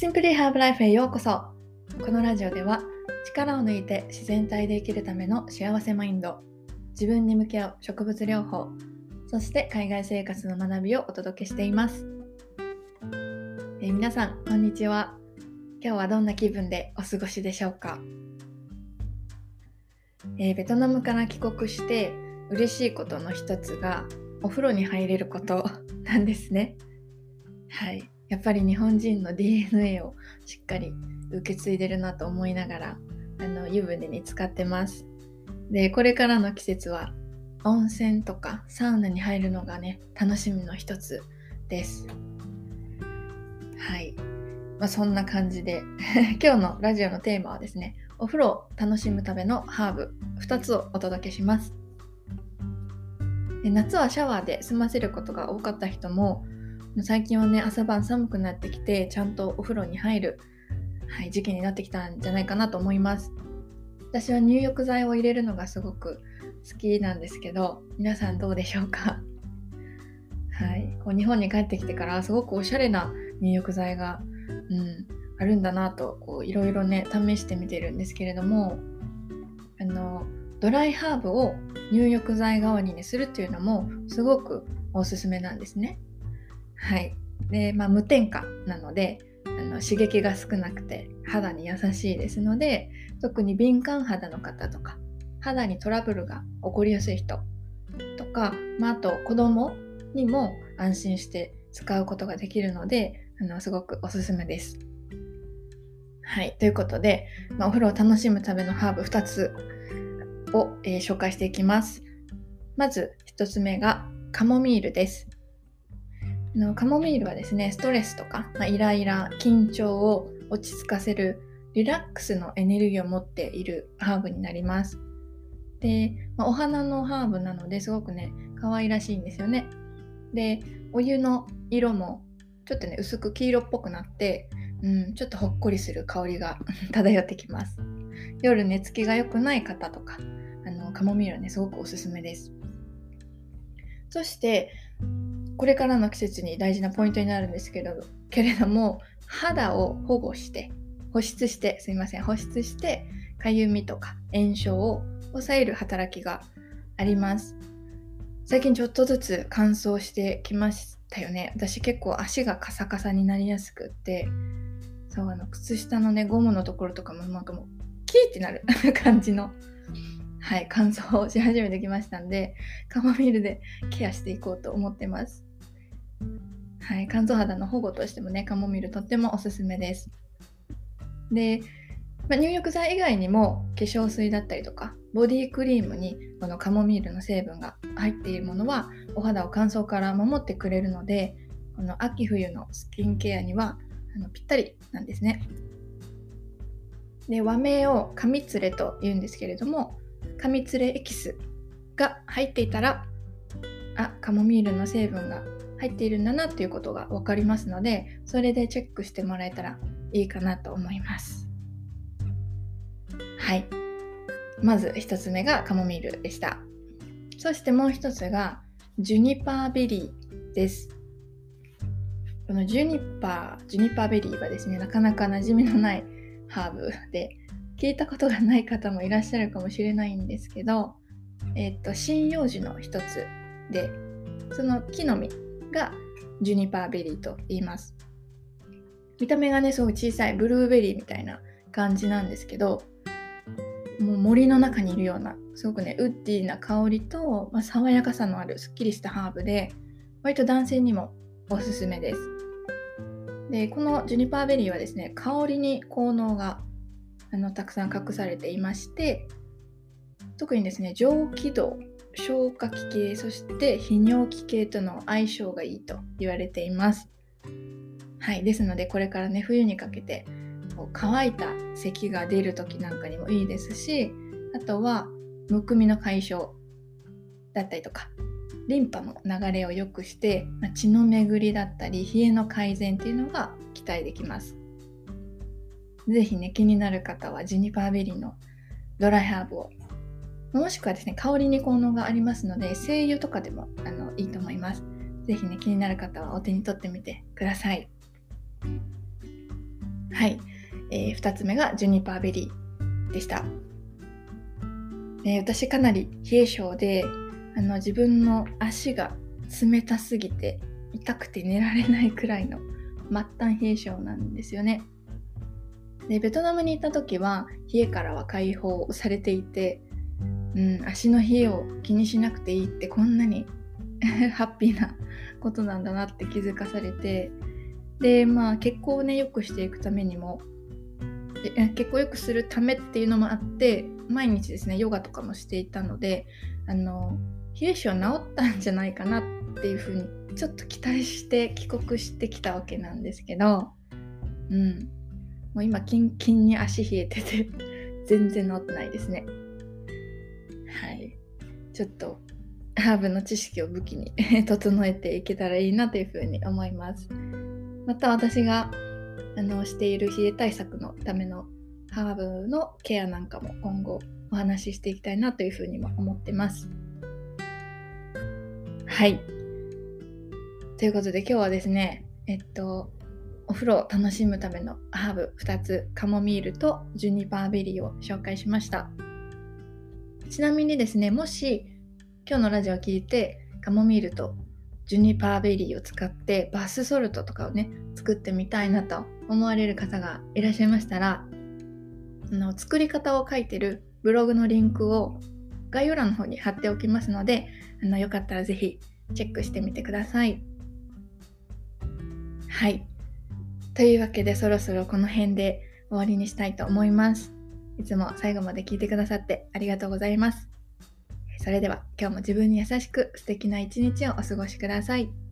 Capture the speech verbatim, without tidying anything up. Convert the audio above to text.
Simply Have Life へようこそ。このラジオでは力を抜いて自然体で生きるための幸せマインド、自分に向き合う植物療法、そして海外生活の学びをお届けしています。えー、皆さんこんにちは。今日はどんな気分でお過ごしでしょうか。えー、ベトナムから帰国して嬉しいことの一つがお風呂に入れることなんですね。はい、やっぱり日本人の ディーエヌエー をしっかり受け継いでるなと思いながらあの湯船に浸かってます。で、これからの季節は温泉とかサウナに入るのがね楽しみの一つです。はい、まあ、そんな感じで今日のラジオのテーマはですね、お風呂を楽しむためのハーブふたつをお届けします。で、夏はシャワーで済ませることが多かった人も最近はね朝晩寒くなってきてちゃんとお風呂に入る、はい、時期になってきたんじゃないかなと思います。私は入浴剤を入れるのがすごく好きなんですけど、皆さんどうでしょうか。はい、こう日本に帰ってきてからすごくおしゃれな入浴剤が、うん、あるんだなとこういろいろね試してみてるんですけれども、あのドライハーブを入浴剤代わりにするっていうのもすごくおすすめなんですね。はい。で、まあ、無添加なのであの刺激が少なくて肌に優しいですので、特に敏感肌の方とか肌にトラブルが起こりやすい人とか、まあ、あと子供にも安心して使うことができるのであのすごくおすすめです。はい。ということで、まあ、お風呂を楽しむためのハーブふたつを、えー、紹介していきます。まずひとつめがカモミールです。のカモミールはですね、ストレスとか、まあ、イライラ、緊張を落ち着かせるリラックスのエネルギーを持っているハーブになります。で、まあ、お花のハーブなのですごくね可愛らしいんですよね。で、お湯の色もちょっとね薄く黄色っぽくなって、うん、ちょっとほっこりする香りが漂ってきます。夜寝つきが良くない方とか、あのカモミールはねすごくおすすめです。そしてこれからの季節に大事なポイントになるんですけどけれども、肌を保護して保湿してすいません保湿してかゆみとか炎症を抑える働きがあります。最近ちょっとずつ乾燥してきましたよね。私結構足がカサカサになりやすくって、そうあの靴下のねゴムのところとかもなんかもうキーってなる感じの、はい、乾燥し始めてきましたんで、カモミールでケアしていこうと思ってます。はい、乾燥肌の保護としてもねカモミールとってもおすすめです。で、まあ、入浴剤以外にも化粧水だったりとかボディクリームにこのカモミールの成分が入っているものはお肌を乾燥から守ってくれるので、この秋冬のスキンケアにはあのぴったりなんですね。で、和名をカミツレと言うんですけれども、カミツレエキスが入っていたらあカモミールの成分が入っているんだなということが分かりますので、それでチェックしてもらえたらいいかなと思います。はい、まずひとつめがカモミールでした。そしてもうひとつがジュニパーベリーです。このジュニパージュニパーベリーはですね、なかなか馴染みのないハーブで聞いたことがない方もいらっしゃるかもしれないんですけど、えっと針葉樹の一つで、その木の実がジュニパーベリーと言います。見た目がねすごく小さいブルーベリーみたいな感じなんですけど、もう森の中にいるようなすごくねウッディな香りと、まあ、爽やかさのあるすっきりしたハーブで、割と男性にもおすすめです。で、このジュニパーベリーはですね、香りに効能があのたくさん隠されていまして、特にですね上気道、消化器系、そして泌尿器系との相性がいいと言われています。はい、ですのでこれからね冬にかけてこう乾いた咳が出る時なんかにもいいですし、あとはむくみの解消だったりとかリンパの流れを良くして、まあ、血の巡りだったり冷えの改善っていうのが期待できます。ぜひね気になる方はジュニパーベリーのドライハーブを、もしくはですね香りに効能がありますので精油とかでもあのいいと思います。ぜひね気になる方はお手に取ってみてください。 はい、えー、ふたつめがジュニパーベリーでした。えー、私かなり冷え性で、あの自分の足が冷たすぎて痛くて寝られないくらいの末端冷え性なんですよね。でベトナムに行った時は冷えからは解放されていて、うん、足の冷えを気にしなくていいってこんなにハッピーなことなんだなって気づかされて、でまあ血行をね良くしていくためにも、血行を良くするためっていうのもあって毎日ですねヨガとかもしていたので、あの冷え性治ったんじゃないかなっていうふうにちょっと期待して帰国してきたわけなんですけど、うんもう今キンキンに足冷えてて全然治ってないですね。はい、ちょっとハーブの知識を武器に整えていけたらいいなというふうに思います。また私があのしている冷え対策のためのハーブのケアなんかも今後お話ししていきたいなというふうにも思ってます。はい。ということで今日はですね、えっとお風呂を楽しむためのハーブふたつ、カモミールとジュニパーベリーを紹介しました。ちなみにですね、もし今日のラジオを聞いてカモミールとジュニパーベリーを使ってバスソルトとかをね作ってみたいなと思われる方がいらっしゃいましたら、あの作り方を書いてるブログのリンクを概要欄の方に貼っておきますので、あのよかったらぜひチェックしてみてください。はい。というわけでそろそろこの辺で終わりにしたいと思います。いつも最後まで聞いてくださってありがとうございます。それでは今日も自分に優しく素敵な一日をお過ごしください。